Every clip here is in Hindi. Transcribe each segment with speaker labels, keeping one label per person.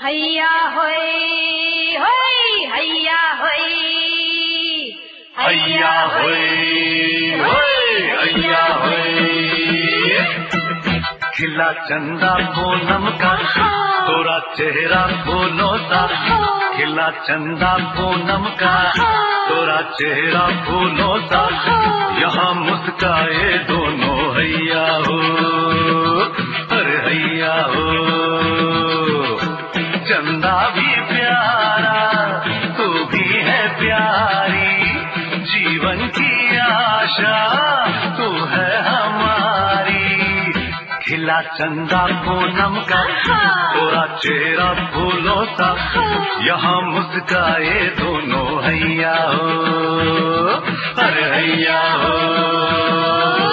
Speaker 1: हैया होय होय हैया होय हैया होय होय हैया होय।
Speaker 2: खिला चंदा पूनम का तोरा चेहरा फूलों सा, खिला चंदा पूनम का तोरा चेहरा फूलों सा, यहाँ मुस्काए दोनों हैया हो, अरे हैया हो। चंदा भी प्यारा तू भी है प्यारी, जीवन की आशा तू है हमारी। खिला चंदा पूनम का तोरा चेहरा फूलों सा, यहाँ मुस्काए दोनों हैया हो, अरे हैया हो।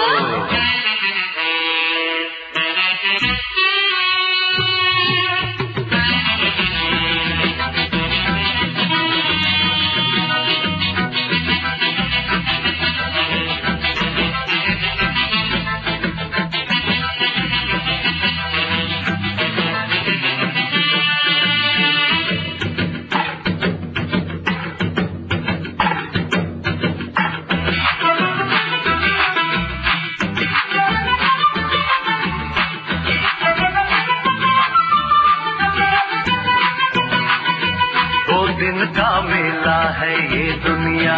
Speaker 2: दिन का मेला है ये दुनिया,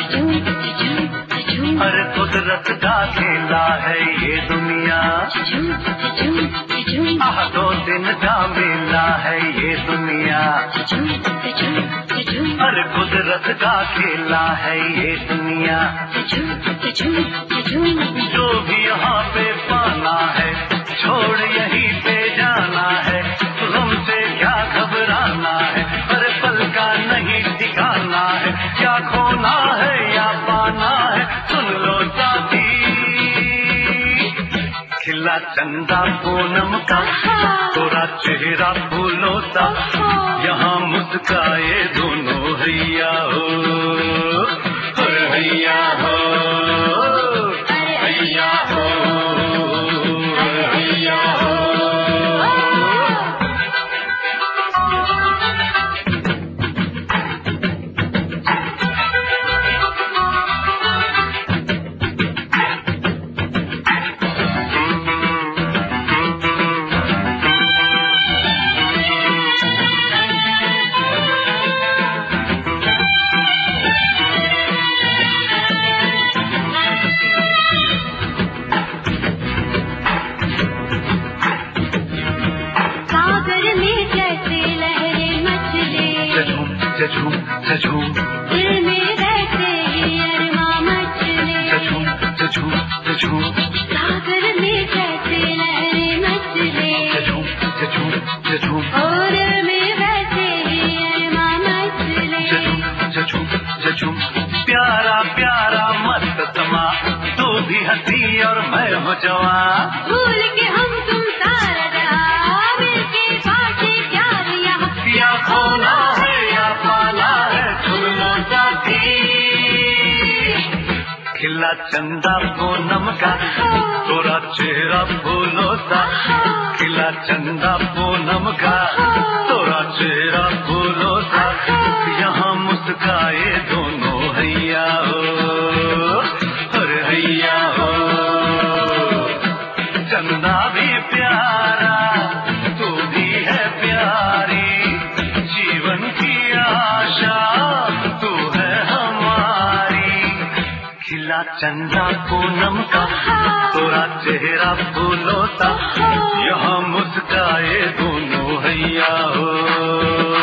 Speaker 2: हर कुदरत का खेला है ये दुनिया। दो दिन का मेला है ये दुनिया, हर कुदरत का खेला है ये दुनिया। जो भी यहाँ पे पाना है छोड़ यहीं पे जाना है, तुमसे क्या घबराना है, अरे पल का नहीं ठिकाना है, क्या खोना है या पाना है, सुन लो साथी। खिला चंदा पूनम का तोरा चेहरा फूलों सा, यहाँ मुस्काए दोनों हैया हो, अरे हैया हो, हैया हो, हैया हो। झूम झूम
Speaker 1: दिल में बैठे अरमां मचले,
Speaker 2: झूम झूम
Speaker 1: सागर में कैसे लहरें मचले,
Speaker 2: झूम झूम
Speaker 1: और दिल में बैठे अरमां मचले,
Speaker 2: झूम। प्यारा प्यारा मस्त समा, तू भी हंसी और मैं हो जवां,
Speaker 1: भूल के हम तुम सारा जहां, मिलके बाटे प्यार यहाँ
Speaker 2: खोना है या पाना है, सुन लो साथी। खिला चंदा पूनम का तोरा चेहरा फूलों सा, खिला चंदा पूनम का तोरा चेहरा फूलों सा, यहाँ मुस्काए दोनों हैया हो, अरे हैया हो। चंदा भी प्यारा तू भी है प्यारी, जीवन की आशा तू है हमारी। खिला चंदा पूनम का तोरा चेहरा फूलों सा, यहाँ मुस्काए दोनों हैया हो।